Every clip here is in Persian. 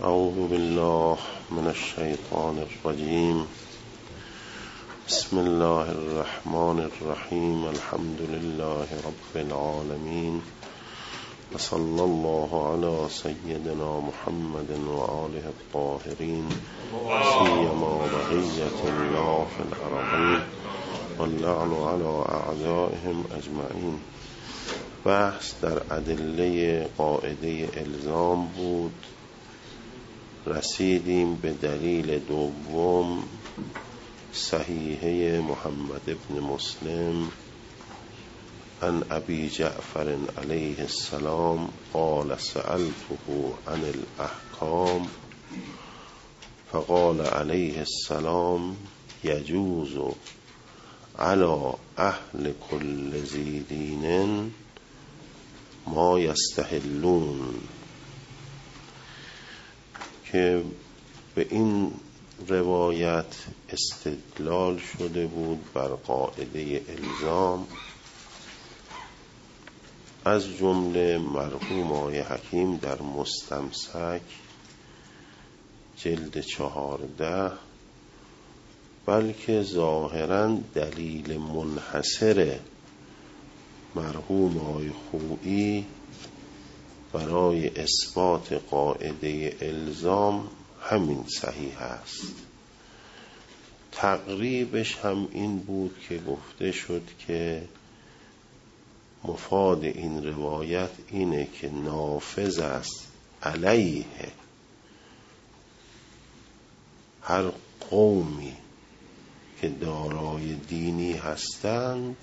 اعوذ بالله من الشیطان الرجیم. بسم الله الرحمن الرحیم. الحمد لله رب العالمین و صلی الله علی سیدنا محمد و آله الطاهرین سیما بقیة الله فی الارضین واللعن علی اعدائهم اجمعین. بحث در ادله قاعده الزام بود. رسیدیم به دلیل دوم، صحیحه محمد ابن مسلم عن ابی جعفر علیه السلام قال سألته عن الاحکام فقال علیه السلام یجوز علی اهل کل ذی دین ما یستحلون، که به این روایت استدلال شده بود بر قاعده الزام، از جمله مرحوم آقای حکیم در مستمسک جلد 14، بلکه ظاهراً دلیل منحصر مرحوم آقای خویی برای اثبات قاعده الزام همین صحیح است. تقریبش هم این بود که گفته شد که مفاد این روایت اینه که نافذ است علیه هر قومی که دارای دینی هستند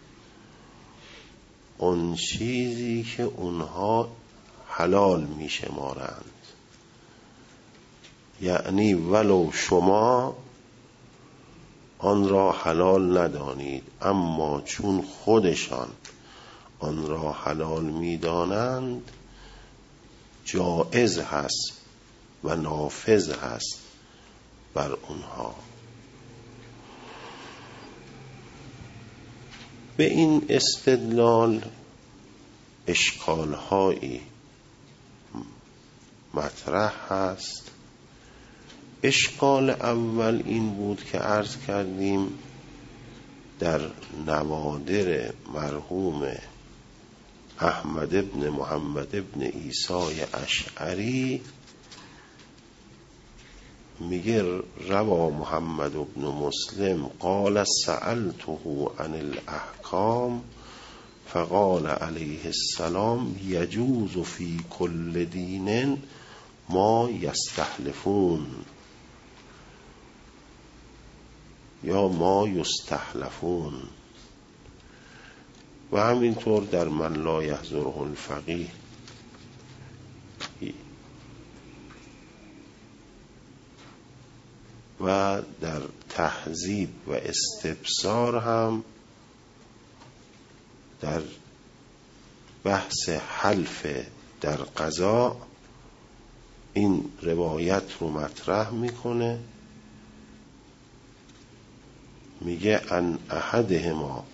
اون چیزی که اونها حلال می شمارند، یعنی ولو شما آن را حلال ندانید، اما چون خودشان آن را حلال می دانند جائز هست و نافذ هست بر اونها. به این استدلال اشکال‌هایی مطرح هست. اشکال اول این بود که عرض کردیم در نوادر مرحوم احمد ابن محمد ابن عیسی اشعری میگه روا محمد ابن مسلم قال سألته عن الاحکام فقال علیه السلام یجوز فی کل دین ما یستحلفون یا ما یستحلفون. و همینطور در من لا یحضره الفقیه و در تهذیب و استبصار هم در بحث حلف در قضا این روایت رو مطرح میکنه. میگه ان احدهما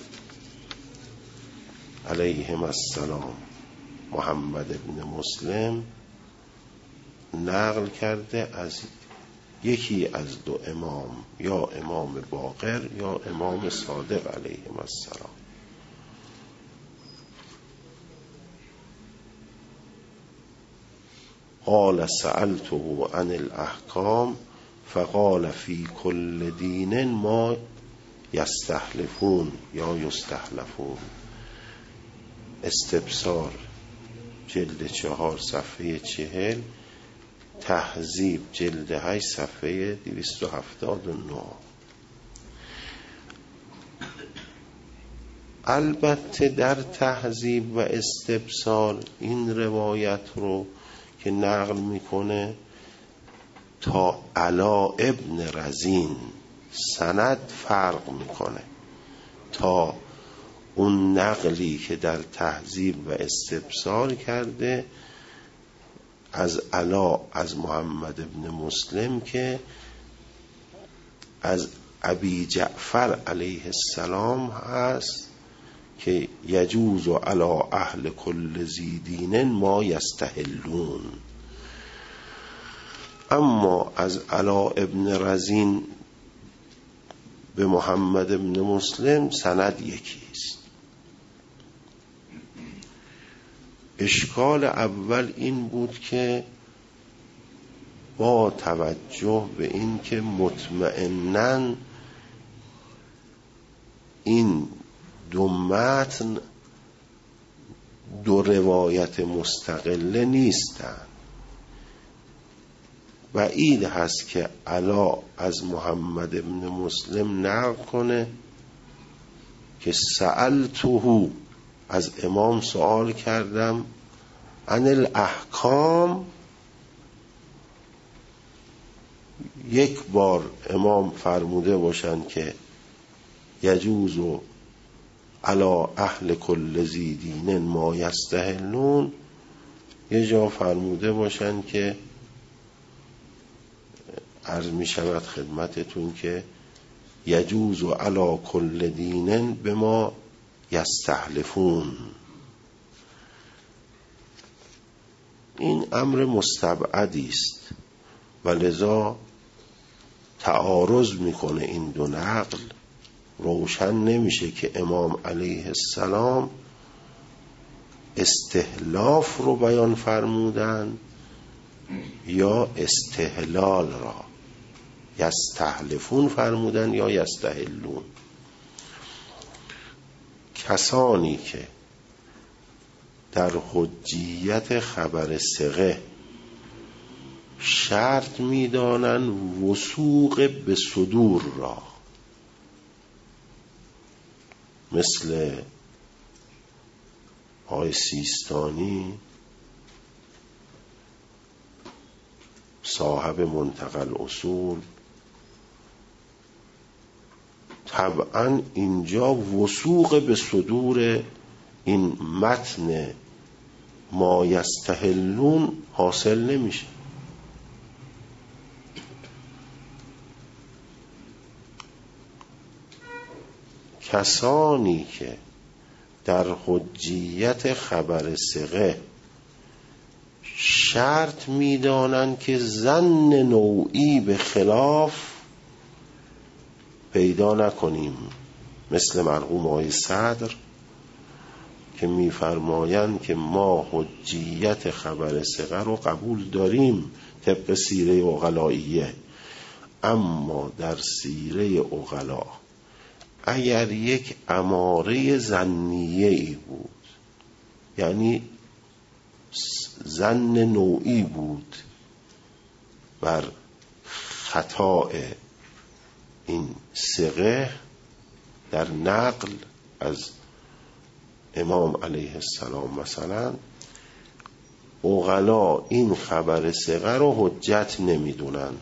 علیهم السلام محمد ابن مسلم نقل کرده از یکی از دو امام، یا امام باقر یا امام صادق علیهم السلام. قال سألته عن الاحکام فقال فی کل دین ما یستحلفون یا یستحلفون. استبصار جلد 4 صفحه 40، تهذیب جلد 8 صفحه 279. البته در تهذیب و استبصار این روایت رو که نقل میکنه تا علا ابن رزین سند فرق میکنه تا اون نقلی که در تهذیب و استبصار کرده از علا از محمد ابن مسلم که از ابی جعفر علیه السلام هست که یجوز علی اهل کل ذی دین ما یستحلون. اما از علا ابن رزین به محمد ابن مسلم سند یکیست. اشکال اول این بود که با توجه به این که مطمئناً این دو متن دو روایت مستقله نیستند، بعید هست که علا از محمد ابن مسلم نقل کنه که سألته، از امام سوال کردم، عن الاحکام، یک بار امام فرموده باشند که یجوز علی اهل کل ذی دین ما یستحلون، یه جا فرموده باشند که عرض می شود خدمتتون که یجوز علی کل دین بما یستحلفون. این امر مستبعدی است و لذا تعارض میکنه این دو نقل. روشن نمیشه که امام علیه السلام استحلاف رو بیان فرمودن یا استحلال را، یستحلفون فرمودن یا یستحلون. کسانی که در حجیت خبر ثقه شرط میدانن وثوق به صدور را، مثل آقای سیستانی صاحب منتقى الاصول، طبعا اینجا وثوق به صدور این متن ما یستحلون حاصل نمیشه. کسانی که در حجیت خبر ثقه شرط میدانند که ظن نوعی به خلاف پیدا نکنیم، مثل مرحوم آقای صدر که میفرمایند که ما حجیت خبر ثقه رو قبول داریم طبق سیره عقلائیه، اما در سیره عقلا اگر یک اماره ظنیه ای بود، یعنی ظن نوعی بود بر خطا این ثقه در نقل از امام علیه السلام، مثلا عقلا این خبر ثقه رو حجت نمیدونن،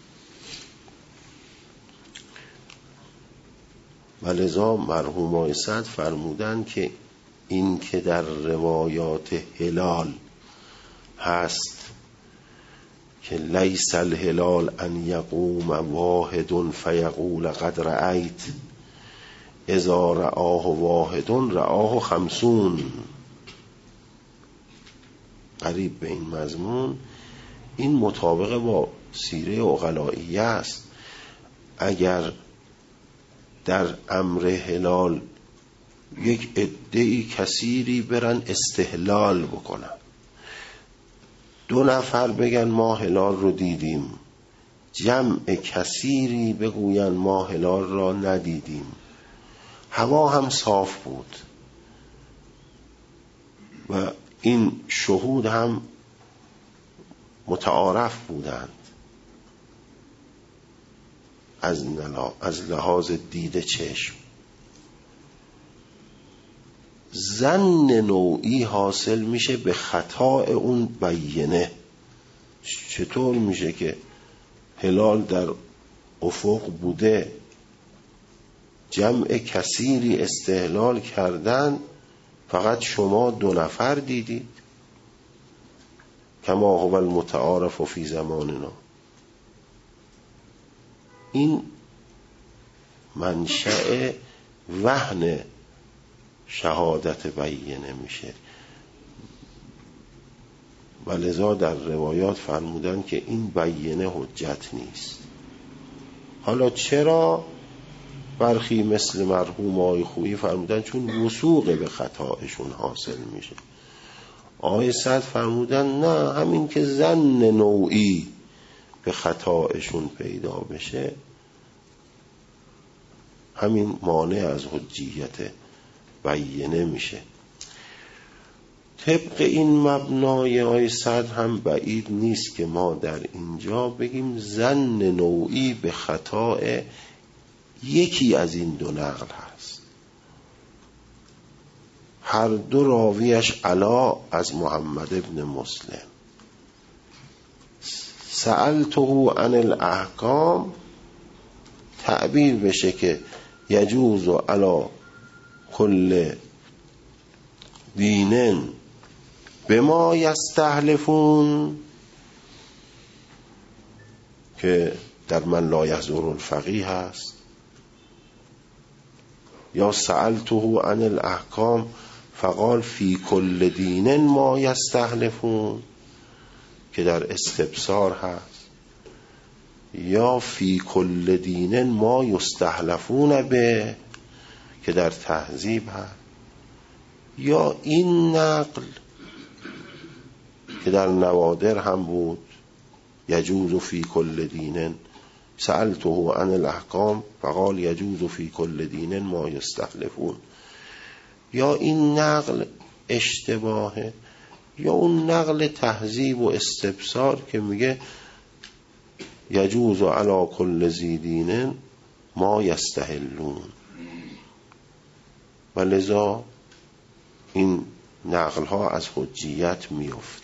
ولذا مرحوم آقای صدر فرمودن که این که در روایات هلال هست که لیس الهلال ان یقوم واحد فیقول قد رأیت اذا رآه واحد رآه 50، قریب به این مضمون، این مطابق با سیره عقلائیه است. اگر در امر هلال یک عده‌ای کثیری برن استحلال بکنن، 2 نفر بگن ما هلال رو دیدیم، جمع کثیری بگوین ما هلال را ندیدیم، هوا هم صاف بود و این شهود هم متعارف بودند از لحاظ دید چشم، ظن نوعی حاصل میشه به خطا اون بیینه. چطور میشه که هلال در افق بوده، جمع کثیری استحلال کردن، فقط شما 2 نفر دیدید؟ کما هو المتعارف فی زماننا. این منشأ وهن شهادت بیینه میشه و لذا در روایات فرمودن که این بیینه حجت نیست. حالا چرا؟ برخی مثل مرحوم آقای خویی فرمودن چون وثوق به خطایشون حاصل میشه. آقای سعد فرمودن نه، همین که ظن نوعی به خطایشون پیدا بشه همین مانع از حجیت بیینه میشه. طبق این مبنای آقای سعد هم بعید نیست که ما در اینجا بگیم ظن نوعی به خطای یکی از این دو نقل هست. هر دو راویش علا از محمد ابن مسلم. سألته عن الاحکام تعبیر بشه که یجوز علی کل دین بما یستحلفون، که در من لا یحضر الفقیه هست، یا سألته عن الاحکام فقال فی کل دین ما یستحلفون که در استبصار هست، یا فی کل دین ما یستحلفون به که در تهذیب هست، یا این نقل که در نوادر هم بود یجوز فی کل دین سألته عن الاحکام فقال یجوز فی کل دین ما یستحلفون، یا این نقل اشتباهه، یا اون نقل تهذیب و استبصار که میگه یجوز علی کل ذی دین ما یستحلون. و لذا این نقل ها از حجیت میفت.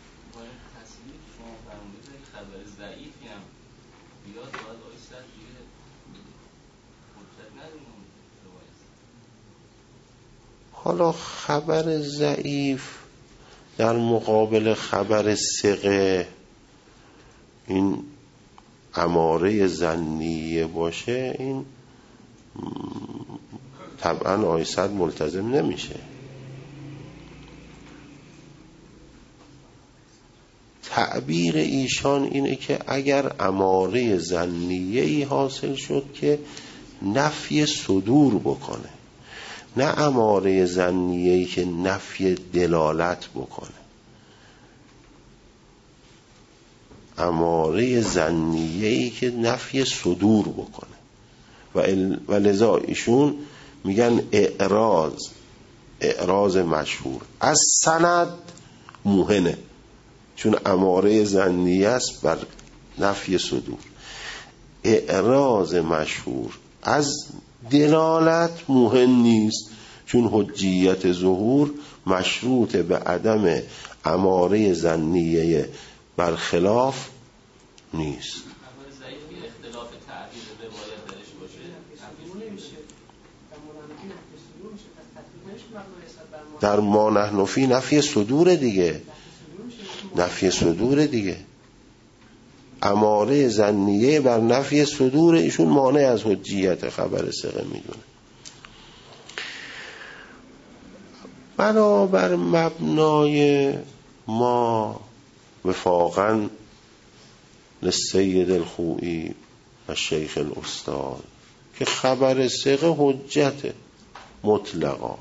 حالا خبر ضعیف در مقابل خبر ثقه این اماره ظنیه باشه، این طبعا آقای سعد ملتزم نمیشه. تعبیر ایشان اینه که اگر اماره ظنیه‌ای حاصل شد که نفی صدور بکنه، نه اماره ظنیه‌ای که نفی دلالت بکنه. اماره ظنیه‌ای که نفی صدور بکنه. و لذا ایشون میگن اعراض مشهور از سند موهنه، چون اماره ظنیه است بر نفی صدور. اعراض مشهور از دلالت موهن نیست، چون حجیت ظهور مشروط به عدم اماره ظنیه برخلاف نیست. در ما نحن فی نفی صدور دیگه، نفی صدور دیگه. اماره ظنیه بر نفی صدور ایشون مانع از حجیت خبر ثقه میدونه. بنابر مبنای ما وفاقا للسید الخوئی و شیخ الاستاد که خبر ثقه حجت مطلقا،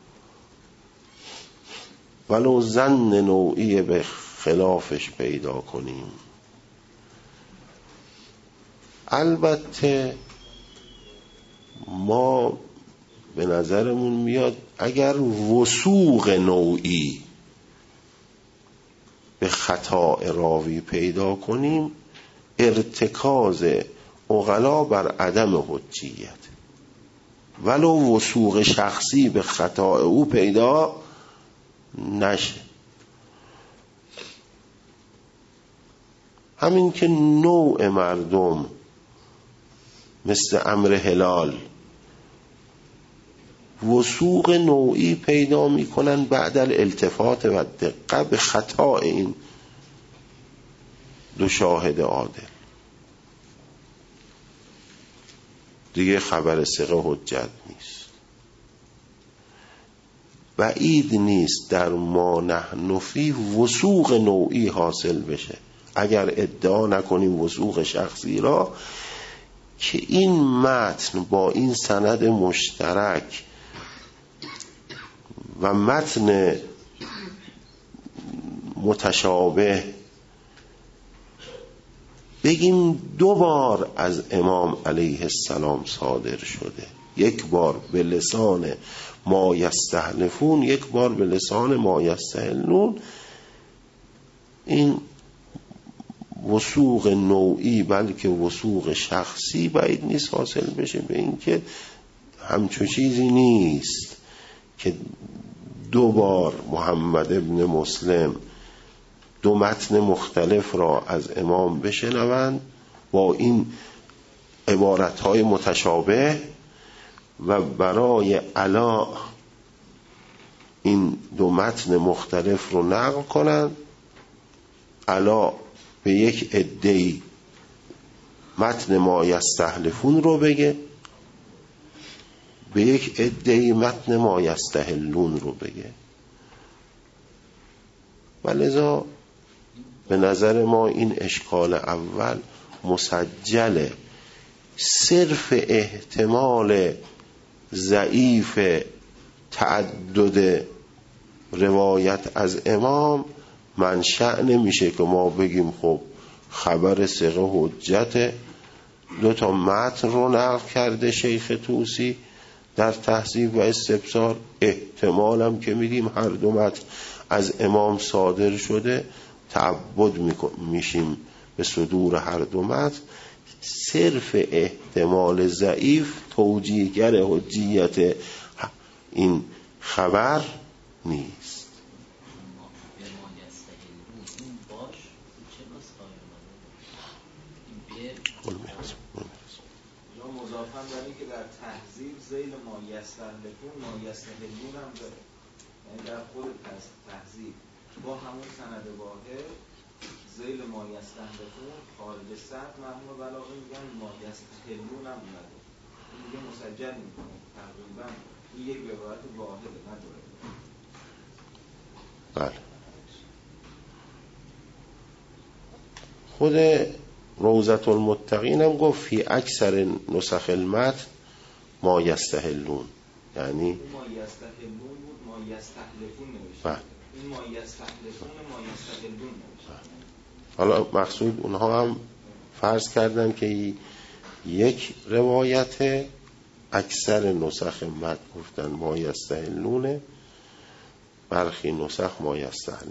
ولو ظن نوعی به خلافش پیدا کنیم. البته ما به نظرمون میاد اگر وثوق نوعی به خطا راوی پیدا کنیم ارتکاز عقلا بر عدم حجیت، ولو وثوق شخصی به خطا او پیدا نشه. همین که نوع مردم مثل امر هلال وثوق نوعی پیدا میکنن بعد الالتفات و دقت به خطا این دو شاهد عادل، دیگه خبر ثقه حجت نیست. بعید نیست در ما نحن فی وثوق نوعی حاصل بشه. اگر ادعا نکنیم وثوق شخصی را، که این متن با این سند مشترک و متن متشابه بگیم 2 بار از امام علیه السلام صادر شده، 1 بار به لسان ما یستحلفون، 1 بار به لسان ما یستحلون، این وثوق نوعی بلکه وثوق شخصی بعید نیست حاصل بشه. به این که همچون چیزی نیست که 2 بار محمد ابن مسلم 2 متن مختلف را از امام بشنوند با این عبارتهای متشابه و برای علا این 2 متن مختلف رو نقل کنند. علا به یک عده‌ای متن ما یستحلفون رو بگه، به یک عده‌ای متن ما یستحلون رو بگه. ولذا به نظر ما این اشکال اول مسجله. صرف احتمال ضعیف تعدد روایت از امام منشأ نمیشه که ما بگیم خب خبر ثقه حجت، 2 تا متن رو نقل کرده شیخ طوسی در تهذیب و استبصار، احتمالم که میگیم هر 2 متن از امام صادر شده، تعبد میشیم به صدور هر 2 متن. صرف احتمال ضعیف توجیهگر حجیت این خبر نیست. مضافاً بر این که در تهذیب ذیل ما یستحلفون ما یستحلون هم داره، یعنی در خود تهذیب با همون سند واحد ذیل ما یستحلفون خارج سند مرحوم بلاغی میگن ما یستحلون هم نداره، این دیگه مسجل میکنه تقریبا این یک روایت واحده نداره. بله. خود روضة المتقین هم گفت فی اکثر نسخ المتن ما یستحلون، یعنی ما یستحلون بود ما یستحلفون نوشته. بله. این ما یستحلفون ما یستحلون نوشته. حالا مقصود اونها هم فرض کردن که یک روایت، اکثر نسخ متن گفتن ما یستحلونه، برخی نسخ ما یستحلون.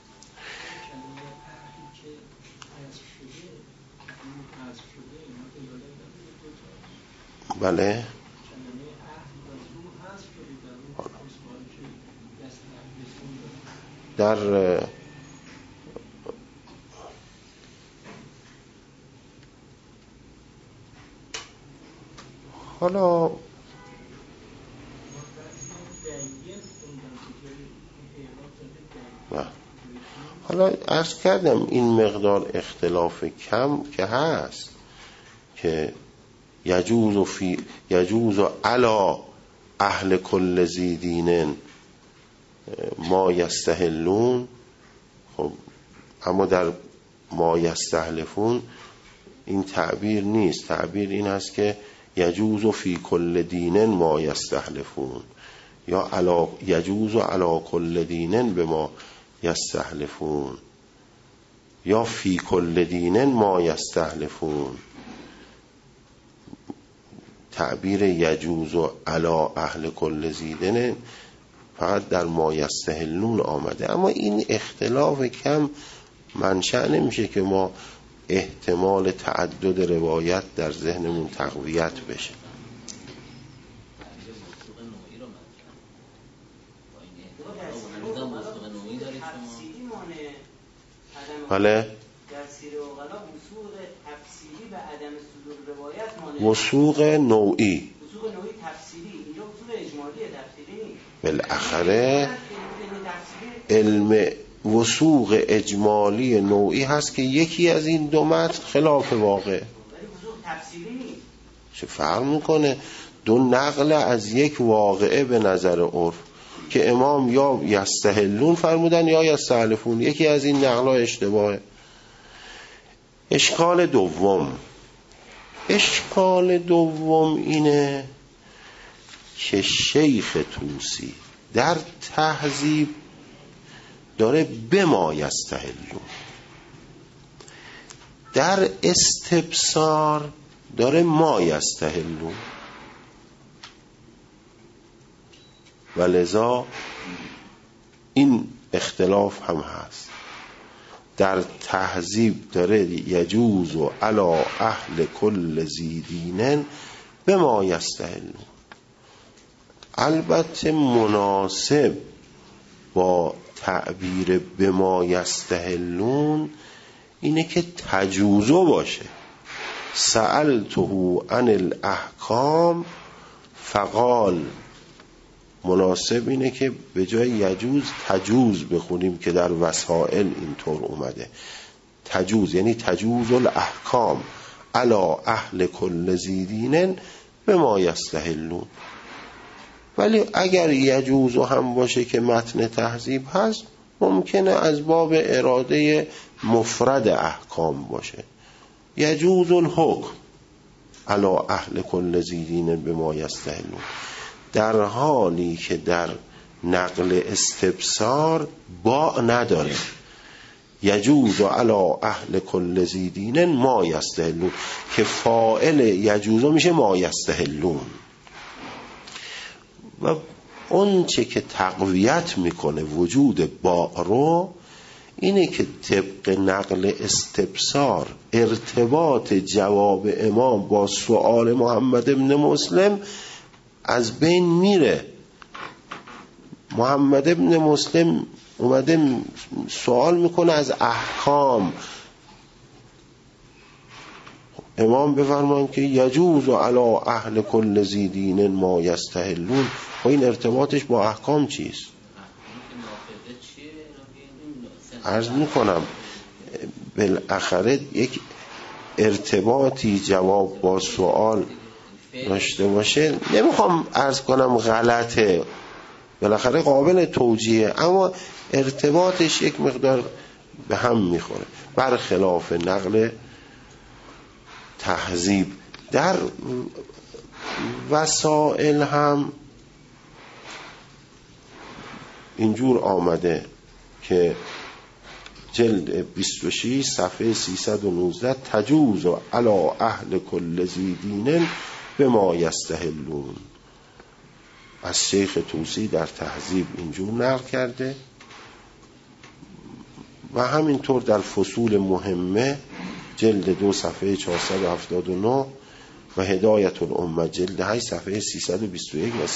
بله. در حالا عرض کردم این مقدار اختلاف کم که هست که یجوز علی اهل کل ذی دین ما یستحلون. خب اما در ما یستحلفون این تعبیر نیست، تعبیر این هست که یجوز فی کل دین ما یستحلفون، یا یجوز علی کل دین به ما یستحلفون، یا فی کل دین ما یستحلفون. تعبیر یجوز علی اهل کل ذی دین فقط در ما یستحلون آمده. اما این اختلاف کم منشأ نمیشه که ما احتمال تعدد روایت در ذهنمون تقویت بشه. بله. وثوق نوعی بالاخره علم وثوق اجمالی نوعی هست که یکی از این 2 متن خلاف واقع. چه فرق میکنه 2 نقل از یک واقعه به نظر عرف؟ که امام یا یستحلون فرمودن یا یستحلفون، یکی از این نقلا اشتباهه. اشکال دوم اینه که شیخ طوسی در تهذیب داره بما یستحلون، در استبصار داره ما یستحلون، و لذا این اختلاف هم هست. در تهذیب داره یجوز و علی اهل کل ذی دین بما یستحلون. البته مناسب با تعبیر بما یستحلون اینه که تجوزو باشه. سألته عن الاحکام فقال، مناسب اینه که به جای یجوز تجوز بخونیم که در وسائل اینطور اومده. تجوز یعنی تجوز الاحکام علی اهل کل ذی دین بما یستحلون. ولی اگر یجوز هم باشه که متن تهذیب هست، ممکنه از باب اراده مفرد احکام باشه. یجوز الحکم علی اهل کل ذی دین بما یستحلون، در حالی که در نقل استبصار با نداره. یجوز علی اهل کل ذی دین ما یستحلون، که فاعل یجوز میشه ما یستحلون. و اون چه که تقویت میکنه وجود با رو اینه که طبق نقل استبصار ارتباط جواب امام با سؤال محمد ابن مسلم از بین میره. محمد ابن مسلم اومده سوال میکنه از احکام، امام بفرمان که یجوز علی اهل کل ذی دین ما یستحلون. و این ارتباطش با احکام چیست؟ عرض میکنم بالاخره یک ارتباطی جواب با سوال داشته باشه. نمیخوام عرض کنم غلطه، بالاخره قابل توجیه، اما ارتباطش یک مقدار به هم میخوره، برخلاف نقل تهذیب. در وسائل هم اینجور آمده که جلد 26 صفحه 319 تجوز علی اهل کل ذی دین بما یستحلون، از شیخ طوسی در تهذیب اینجور نقل کرده. و همینطور در فصول مهمه جلد 2 صفحه 479 و هدایت الامه جلد 8 صفحه 321 و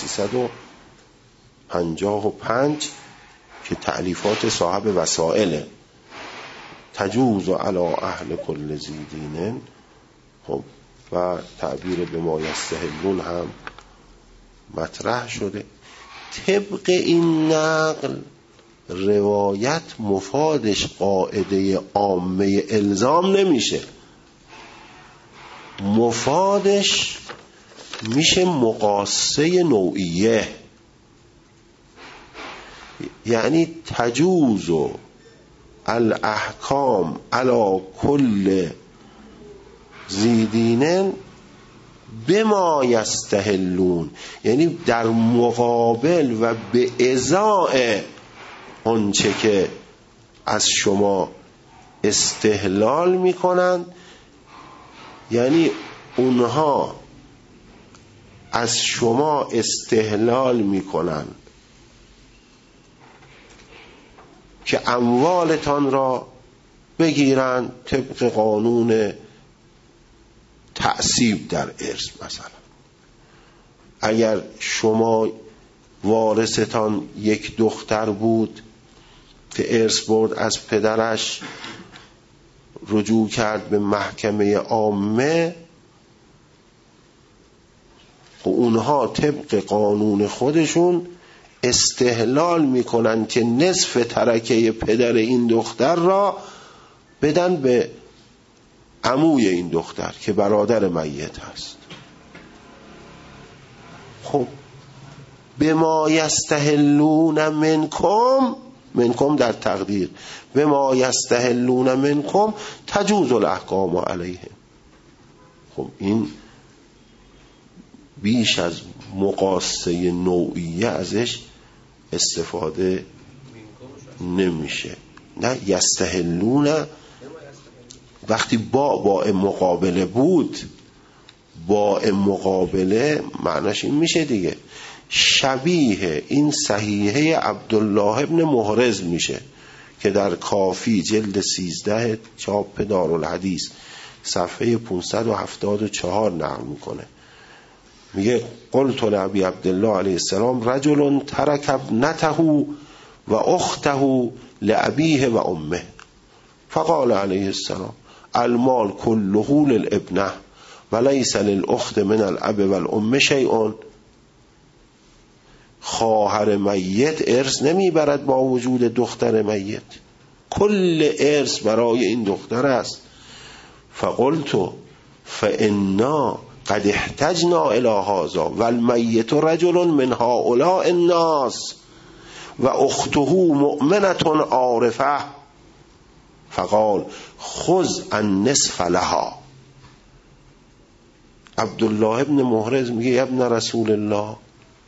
355 که تألیفات صاحب وسائله، تجوز علی اهل کل ذی دین. خب و تعبیر به ما یستحلون هم مطرح شده. طبق این نقل روایت مفادش قاعده عامه الزام نمیشه، مفادش میشه مقاسه نوعیه. یعنی تجوز الاحکام علی کل ذی دین بما یستحلون، یعنی در مقابل و به ازای آنچه که از شما استحلال میکنند. یعنی اونها از شما استحلال میکنند که اموالتان را بگیرند طبق قانون تعصیب در ارث. مثلا اگر شما وارثتان یک دختر بود که ارث برد از پدرش، رجوع کرد به محکمه عامه، و اونها طبق قانون خودشون استحلال میکنن که نصف ترکه پدر این دختر را بدن به عموی این دختر که برادر میت هست. خب بما یستحلون منکم در تقدیر بما یستحلون منکم تجوز الاحکام علیهم. خب این بیش از مقاسه نوعیه ازش استفاده نمیشه. نه یستحلون وقتی با مقابله بود، با مقابله معناش این میشه دیگه، شبیه این صحیحه عبدالله ابن محرز میشه که در کافی جلد 13 چاپ دارالحدیث صفحه 574 نقل میکنه. میگه قلت لابی عبدالله علیه السلام رجل ترک ابنته و اخته لابیه و امه فقال علیه السلام المال كله للابنه ولیس للاخت من الاب والام شیء. خواهر میت ارث نمیبرد با وجود دختر میت، کل ارث برای این دختر است. فقلت فانا قد احتجنا الى هذا والمیت رجل من هؤلاء الناس و اخته مؤمنة عارفه فقال خذ النصف لها. عبدالله ابن محرز میگه ابن رسول الله،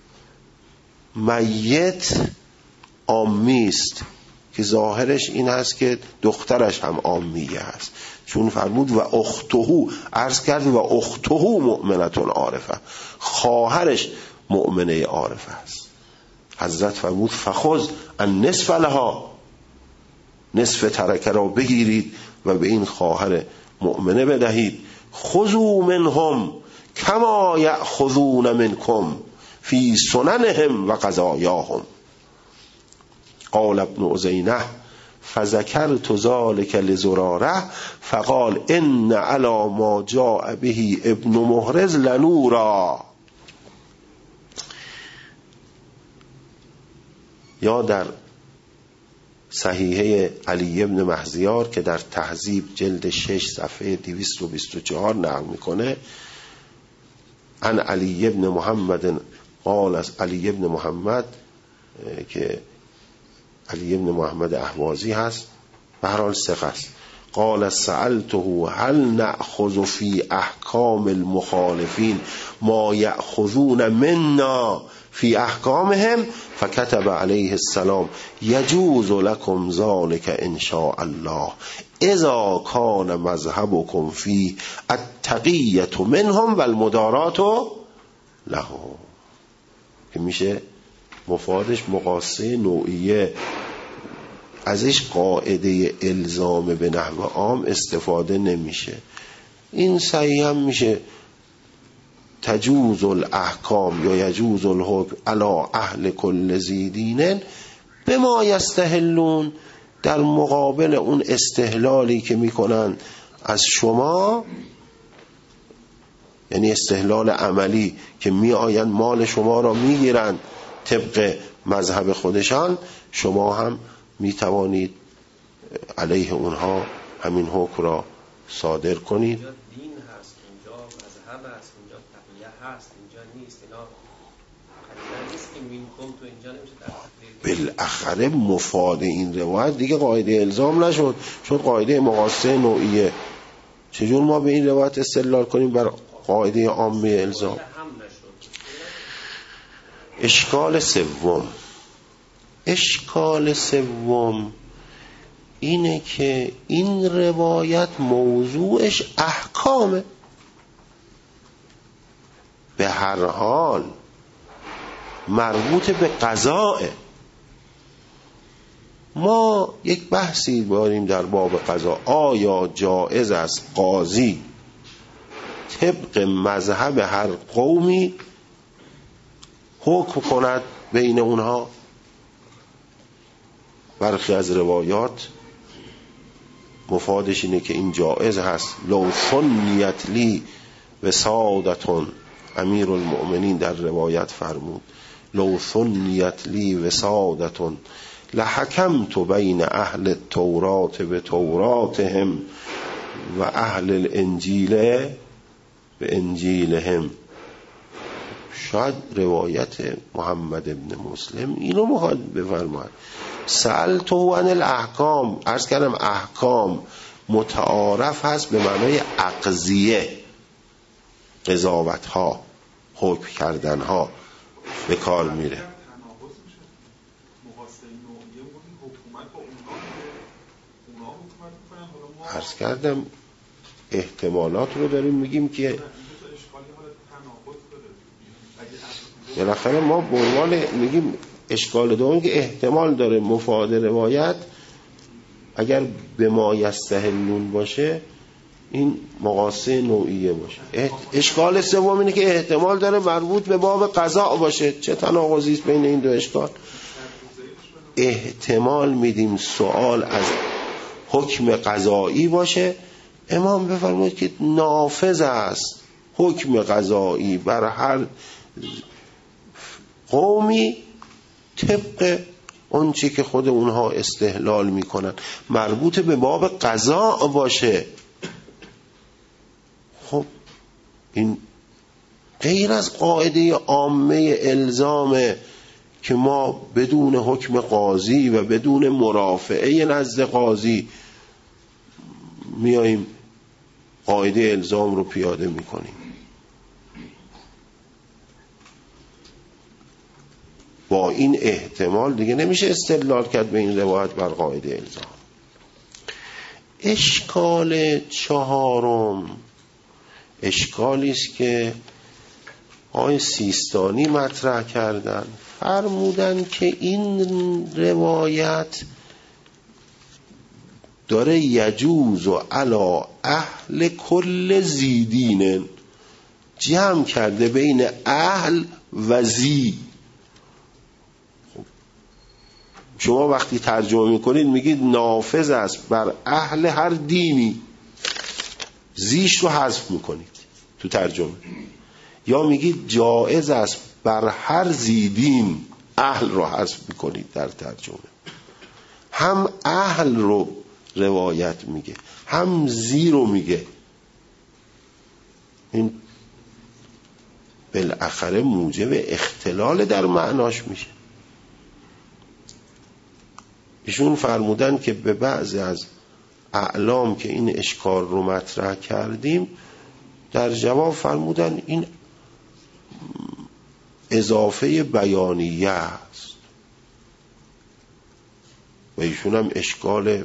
میت عامی است که ظاهرش این هست که دخترش هم عامیه هست، چون فرمود و اخته، عرض کرد و اخته مؤمنة عارفه، خواهرش مؤمنه عارفه است. حضرت فرمود فخذ النصف لها، نصف ترکه را بگیرید و به این خواهر مؤمنه بدهید. خذوا منهم کما یأخذون منکم فی سننهم و قضایاهم. قال ابن عزینه فذکرت ذلك لزراره فقال ان علی ما جاء به ابن محرز لنورا. یا در صحیحه علی ابن مهزیار که در تهذیب جلد 6 صفحه 224 نقل میکنه، عن علی ابن محمد قال، از علی ابن محمد که علی ابن محمد اهوازی هست، به هر حال ثقه است، قال سألته هل نأخذ فی احکام المخالفین ما یأخذون منا فی احکامهم فكتب علیه السلام یجوز لكم ذلك ان شاء الله اذا کان مذهبكم فی التقیة منهم والمدارات له. که میشه مفادش مقاسه نوعیه، ازش قاعده الزام به نحو عام استفاده نمیشه. این صحیح هم میشه تجوز الاحکام یا یجوز الحکم علی اهل کل ذی دین بما یستحلون، در مقابل اون استحلالی که میکنن از شما، یعنی استحلال عملی که می آیند مال شما را میگیرند طبق مذهب خودشان، شما هم می توانید علیه اونها همین حکم را صادر کنید. اینجا دین هست، اینجا مذهب هست، اینجا تقیه هست، اینجا نیست. اینا قضیه نیست که منکم تو اینجا نمیشه در تقدیر. بالاخره مفاد این روایت دیگه قاعده الزام نشد، شد قاعده مقاسه نوعیه. چجور ما به این روایت استدلال کنیم بر قاعده عامه الزام؟ اشکال سوم اینه که این روایت موضوعش احکامه، به هر حال مربوط به قضاء. ما یک بحثی داریم در باب قضا، آیا جایز است قاضی طبق مذهب هر قومی حکم کند بین اونها؟ برخی از روایات مفادش اینه که این جائز هست. لو سنیت لی وسادتون، امیر المؤمنین در روایت فرمود لو سنیت لی وسادتون لحکمت بین اهل التورات به توراتهم و اهل الانجیل به انجیلهم شاید روایت محمد ابن مسلم اینو میخواد بفرماید سألته عن الاحکام. عرض کردم احکام متعارف هست به معنای اقضیه، قضاوت ها، حکم کردن ها به کار میره. عرض کردم احتمالات رو داریم میگیم که بالاخره ما به عنوان میگیم اشکال دوم که احتمال داره مفاد روایت اگر به ما یستهلون باشه این مقاسه نوعیه باشه. اشکال سوم اینه که احتمال داره مربوط به باب قضا باشه. چه تناقضی است بین این دو اشکال؟ احتمال میدیم سوال از حکم قضایی باشه. امام بفرمایید که نافذ است حکم قضایی بر هر قومی طبق اون چی که خود اونها استحلال میکنن، مربوط به باب قضا باشه. خب این غیر از قاعده عامه الزامه که ما بدون حکم قاضی و بدون مرافعه نزد قاضی میاییم قاعده الزام رو پیاده میکنیم. با این احتمال دیگه نمیشه استدلال کرد به این روایت بر قاعده الزام. اشکال چهارم اشکالی است که آقای سیستانی مطرح کردن. فرمودن که این روایت داره یجوز و علی اهل کل زیدین، جمع کرده بین اهل و زی. شما وقتی ترجمه میکنید میگید نافذ است بر اهل هر دینی، زیش رو حذف میکنید تو ترجمه، یا میگید جائز است بر هر زیدین، اهل رو حذف میکنید در ترجمه. هم اهل رو روایت میگه هم زی رو میگه. این بالاخره موجب اختلال در معناش میشه. ایشون فرمودن که به بعضی از اعلام که این اشکال رو مطرح کردیم در جواب فرمودن این اضافه بیانیه است و ایشون هم اشکال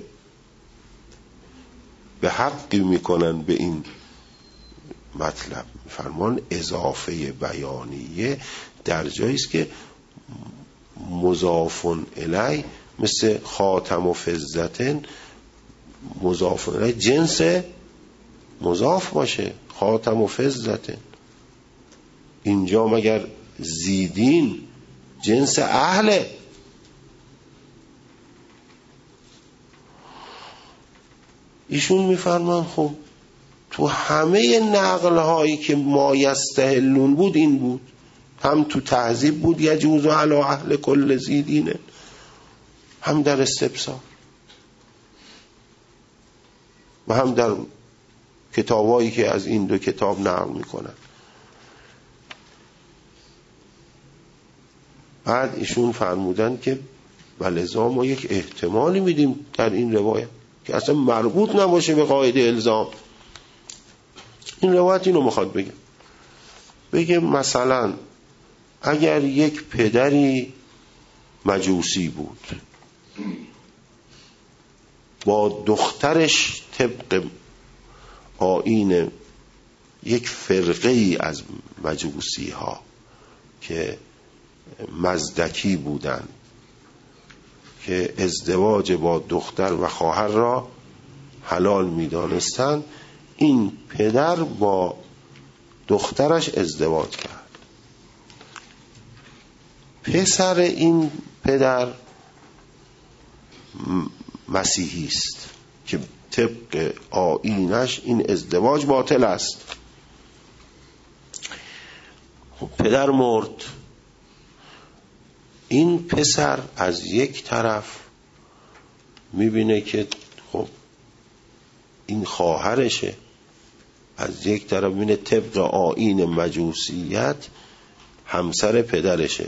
به حقی میکنن به این مطلب. فرمان اضافه بیانیه در جایی است که مضاف الیه مثل خاتم و فضتن مضاف الیه جنس مضاف باشه. خاتم و فضتن اینجا مگر زیدین جنس اهله؟ ایشون میفرمان خب تو همه نقل هایی که ما یستهلون بود این بود، هم تو تهذیب بود یجوز علی اهل کل زیدین، هم در استبصار و هم در کتابایی که از این دو کتاب نقل میکنن. بعد ایشون فرمودن که ولذا ما یک احتمالی میدیم در این روایت که اصلا مربوط نباشه به قاعده الزام. این روایت اینو میخواد بگه مثلا اگر یک پدری مجوسی بود با دخترش طبق آیین یک فرقه ای از مجوسی ها که مزدکی بودند که ازدواج با دختر و خواهر را حلال می‌دانستند، این پدر با دخترش ازدواج کرد. پسر این پدر مسیحی است که طبق آیینش این ازدواج باطل است. پدر مرد، این پسر از یک طرف میبینه که خب این خواهرشه، از یک طرف میبینه طبق آیین مجوسیت همسر پدرشه.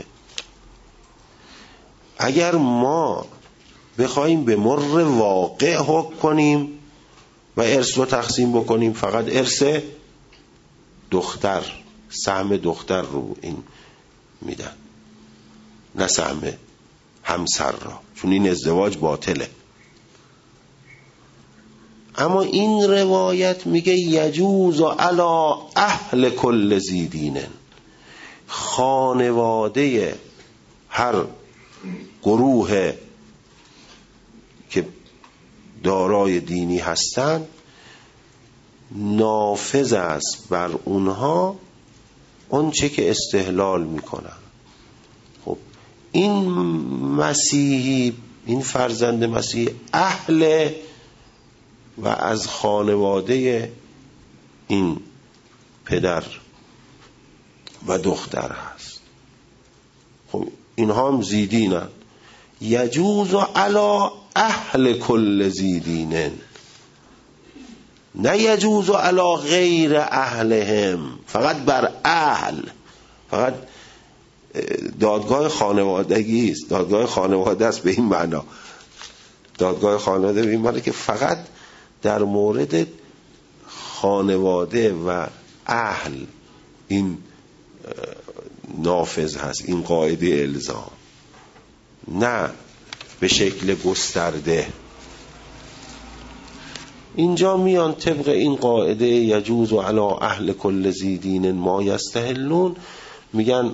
اگر ما بخوایم به مر واقع حکم کنیم و ارث رو تقسیم بکنیم، فقط ارث دختر، سهم دختر رو این میدن، نه سهم همسر را، چون این ازدواج باطله. اما این روایت میگه یجوز علی اهل کل ذی دین، خانواده هر گروه که دارای دینی هستند نافذ است بر اونها اون چه که استحلال میکنن. خب این مسیحی، این فرزند مسیحی اهل و از خانواده این پدر و دختر هست. خب اینها هم زیدینن. یجوز علی اهل کل زیدینن، نه یجوز علی غیر اهلهم، فقط بر اهل. فقط دادگاه خانوادگی است، دادگاه خانواده است به این معنا. دادگاه خانواده به این معنا که فقط در مورد خانواده و اهل این نافذ هست، این قاعده الزام، نه به شکل گسترده. اینجا میان طبق این قاعده یجوز علی اهل کل ذی دین ما یستحلون، میگن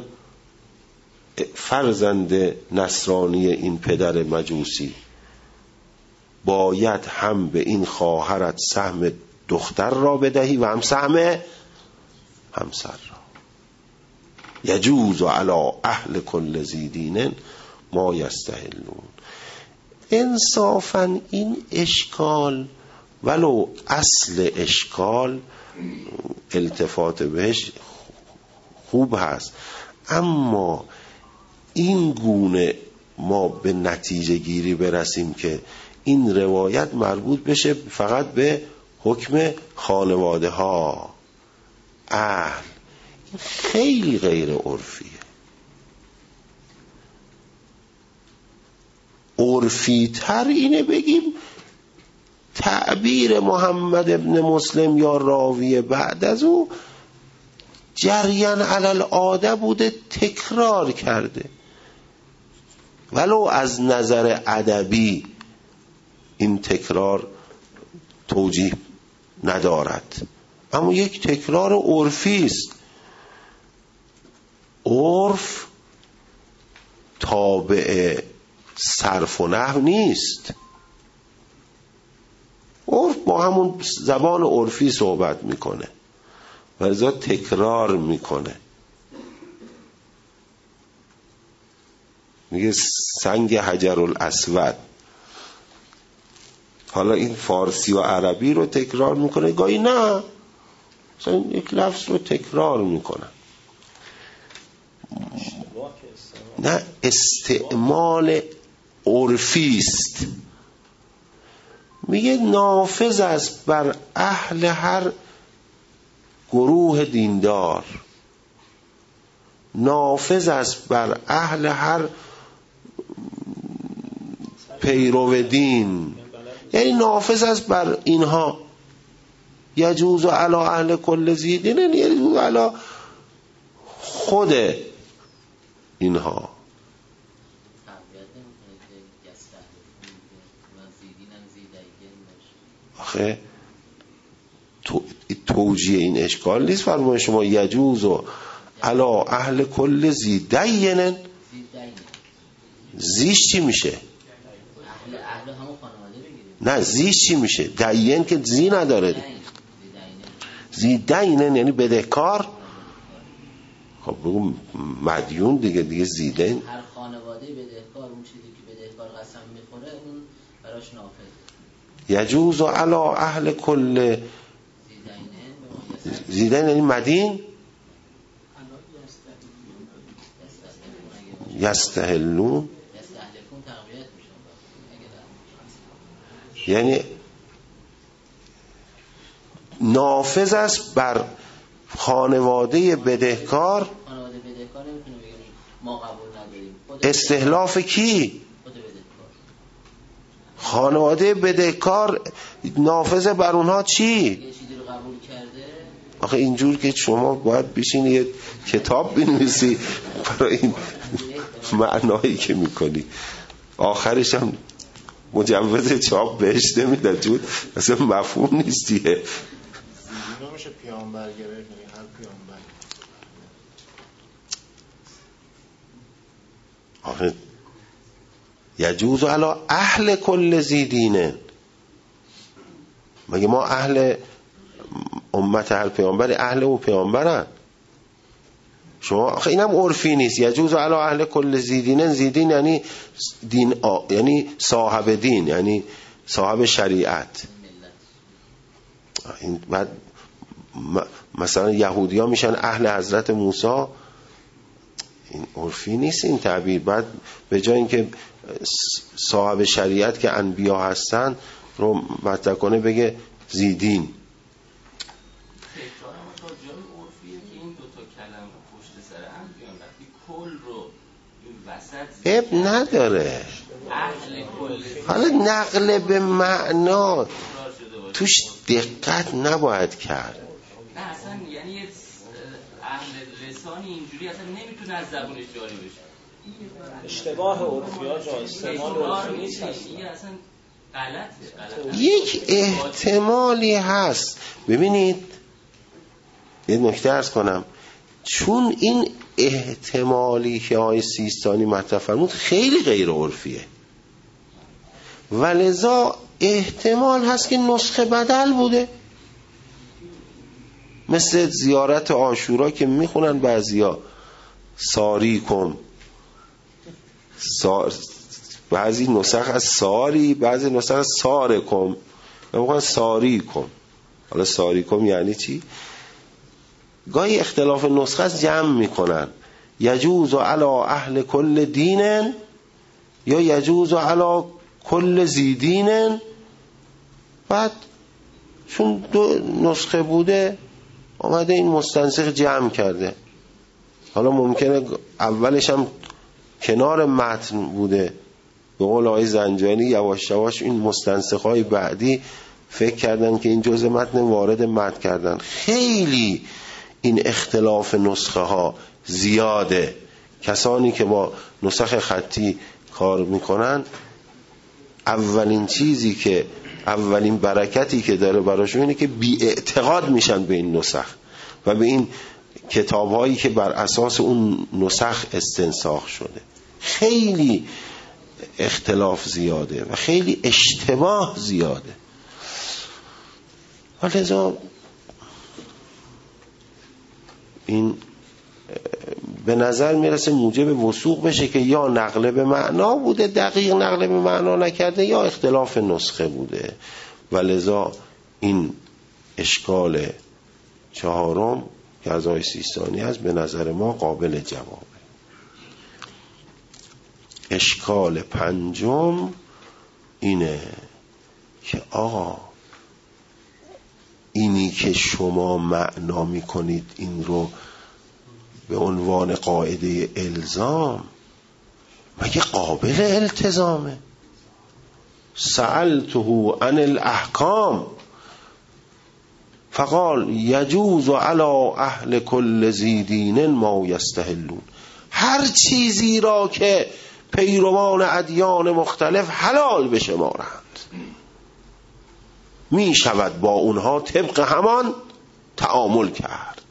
فرزند نصرانی این پدر مجوسی باید هم به این خواهرت سهم دختر را بدهی و هم سهم همسر را. یجوز علی اهل کل ذی دین ما یستحلون. انصافا این اشکال ولو اصل اشکال التفات بهش خوب هست، اما این گونه ما به نتیجه گیری برسیم که این روایت مربوط بشه فقط به حکم خانواده ها اهل، این خیلی غیر عرفیه. عرفی تر اینه بگیم تعبیر محمد ابن مسلم یا راوی بعد از او جریان علی العاده بوده، تکرار کرده، ولو از نظر ادبی این تکرار توجیه ندارد، اما یک تکرار عرفی است. عرف تابع صرف و نحو نیست. عرف با همون زبان عرفی صحبت میکنه و لذا تکرار میکنه. میگه سنگ حجر الاسود، حالا این فارسی و عربی رو تکرار میکنه، گاهی نه مثلا یک لفظ رو تکرار میکنه، نه استعمال عرفی است. میگه نافذ است بر اهل هر گروه دیندار، نافذ است بر اهل هر پیرو دین، یعنی نافذ است بر اینها. یجوز علی اهل کل ذی دین، یجوز علی خود اینها. آخه توجیه این اشکال نیست. فرمای شما یجوز علی اهل کل ذی دین، زیش چی میشه؟ اهل همون خانواده بگیریم. نه زیش چی میشه؟ دین که زی نداره. زی دین یعنی بدهکار. خب بگو مدیون دیگه زی دین. هر خانواده بدهکار اون چیزی که بدهکار قسم میخوره اون براش نافذه. یجوز علی اهل کل زی دین یعنی مدین یستحلون، یعنی نافذ است بر خانواده بدهکار بدهکار نمیتونه بگه ما قبول نداریم. استحلاف کی؟ خود بدهکار. خانواده بدهکار نافذ بر اونها چی؟ یه چیزی رو قبول کرده. آخه اینجور که شما باید بشین یه کتاب بنویسی برای این معنایی که میکنی، آخرش هم مجوز چاپ بهش نمیدن چون اصلا مفهوم نیستیه. زیدی نمیشه پیامبر گرفت، یعنی هر پیامبر. آخه یجوز علی اهل کل زیدینه، مگه ما اهل امت هر پیامبر اهل او پیامبرن؟ شما آخه اینم عرفی نیست. یجوز علی اهل کل زیدینه، زیدین یعنی دین یعنی صاحب دین، یعنی صاحب شریعت. این بعد مثلا یهودی ها میشن اهل حضرت موسی، این عرفی نیست این تعبیر. بعد به جای اینکه صاحب شریعت که انبیا هستن رو مطرح کنه بگه زیدین. تکرار ما تا جای عرفیه که این دوتا کلمه پشت سر هم بیان، وقتی کل رو این وسط اب نداره. اهل کل حالا نقل به معنا توش دقت نباید کرد. نه اصلا یعنی اهل لسانی اینجوری اصلا نمیتونه از زبونش جاری بشه. اشتباه عرفی ها جا استعمال عرفی نیست. این اصلا غلطه. یک احتمالی هست. ببینید یه نکته عرض کنم، چون این احتمالی که آقای سیستانی مطرح فرمود خیلی غیر عرفیه و لذا احتمال هست که نسخه بدل بوده، مثل زیارت عاشورا که میخونن بعضیا ساری کن، بعضی نسخ از ساری، بعضی نسخ از ساره کن، میخونن ساری کن. حالا ساری کن یعنی چی؟ گاهی اختلاف نسخه از جمع میکنن، یجوز علی اهل کل دینن یا یجوز علی کل زیدینن. بعد چون دو نسخه بوده آمده این مستنسخ جمع کرده. حالا ممکنه اولش هم کنار متن بوده، به قول آقای زنجانی یواش یواش این مستنسخ‌های بعدی فکر کردن که این جزء متن وارد متن کردن. خیلی این اختلاف نسخه ها زیاده. کسانی که با نسخ خطی کار میکنن اولین چیزی که اولین برکتی که داره براشون اینه که بی اعتقاد میشن به این نسخ و به این کتابهایی که بر اساس اون نسخ استنساخ شده. خیلی اختلاف زیاده و خیلی اشتباه زیاده. ولذا این به نظر میرسه موجب وثوق بشه که یا نقل به معنا بوده، دقیق نقل به معنا نکرده، یا اختلاف نسخه بوده. ولذا این اشکال چهارم که از آقای سیستانی هست به نظر ما قابل جوابه. اشکال پنجم اینه که آقا اینی که شما معنا میکنید این رو به عنوان قاعده الزام مگه قابل التزامه؟ سألته عن الاحکام فقال یجوز علی اهل کل زیدین ما یستحلون. هر چیزی را که پیروان ادیان مختلف حلال بشمارند می شود با اونها طبق همان تعامل کرد.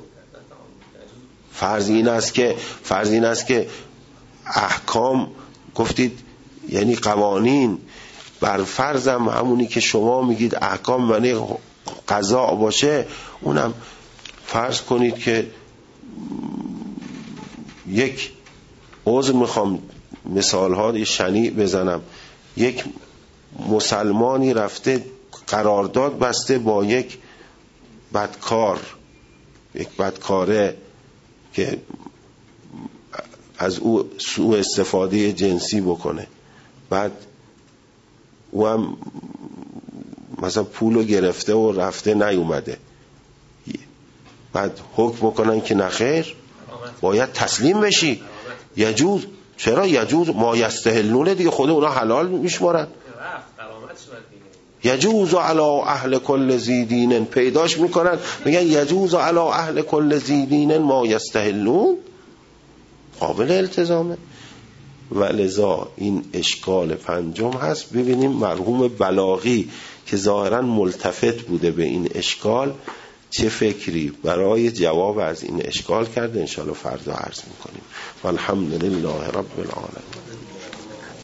فرض این است که احکام گفتید یعنی قوانین، بر فرضم همونی که شما میگید احکام یعنی قضا باشه، اونم فرض کنید که یک عذر میخوام مثال ها شنیع بزنم، یک مسلمانی رفته قرارداد بسته با یک بدکار، یک بدکاره که از او سوء استفاده جنسی بکنه، بعد او هم مثلا پولو گرفته و رفته نیومده، بعد حکم بکنن که نخیر باید تسلیم بشی. یجوز، چرا یجوز ما یستحلونه دیگه، خود اونا حلال میشمارن. یجوز علی اهل کل ذی دین، پیداش میکنن میگن یجوز علی اهل کل ذی دین ما یستحلون، قابل التزامه. ولذا این اشکال پنجم هست. ببینیم مرحوم بلاغی که ظاهرا ملتفت بوده به این اشکال چه فکری برای جواب از این اشکال کرده. انشاءالله فردا عرض میکنیم. والحمدلله رب العالمین.